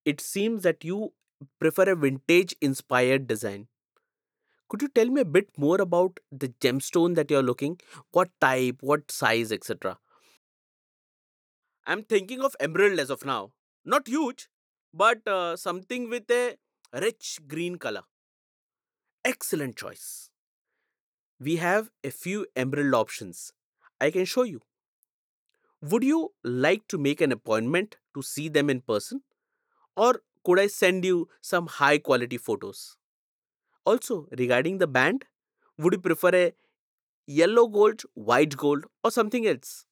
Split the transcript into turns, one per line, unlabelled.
It seems that you prefer a vintage inspired design. Could you tell me a bit more about the gemstone that you're looking? What type, what size, etc.? I'm thinking of emerald as of now. Not huge, but something with a rich green color. Excellent choice. We have a few emerald options. I can show you. Would you like to make an appointment to see them in person? Or could I send you some high quality photos? Also, regarding the band, would you prefer a yellow gold, white gold, or something else?